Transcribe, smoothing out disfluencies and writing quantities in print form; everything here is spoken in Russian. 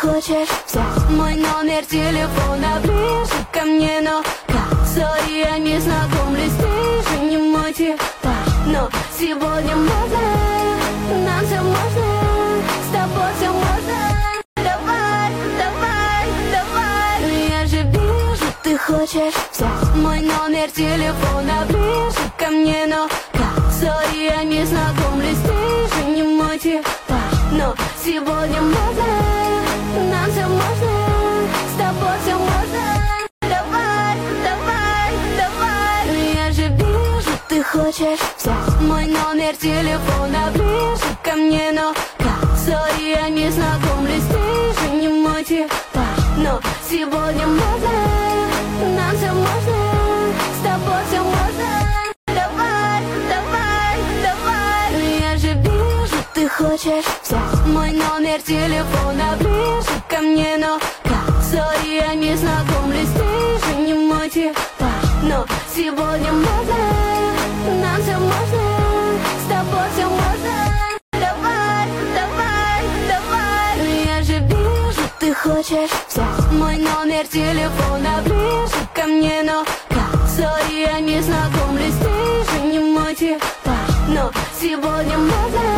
хочешь взять мой номер телефона ближе ко мне, но сори, я не знакомлюсь, ты же не мой типаж. Но сегодня можно, нам все можно, с тобой все можно. Давай, давай, давай. Я же вижу, ты хочешь взять мой номер телефона ближе ко мне, но сори, я не знакомлюсь, ты же не мой типаж. Но сегодня можно, нам все можно, с тобой все можно. Давай, давай, давай. Я же вижу, ты хочешь взять мой номер телефона ближе ко мне, но сори, я не знакомлюсь, ты же не мой типаж. Но сегодня можно, нам все можно, с тобой все можно. Давай, давай, давай. Я же вижу, ты хочешь взять мой номер телефона ближе ко мне, но сори, я не знакомлюсь, ты же не мой типаж. Но сегодня можно, нам все можно, с тобой все можно. Давай, давай, давай. Я же вижу, ты хочешь взять мой номер телефона ближе ко мне, но сори, я не знакомлюсь, ты же не мой типаж. Но сегодня можно,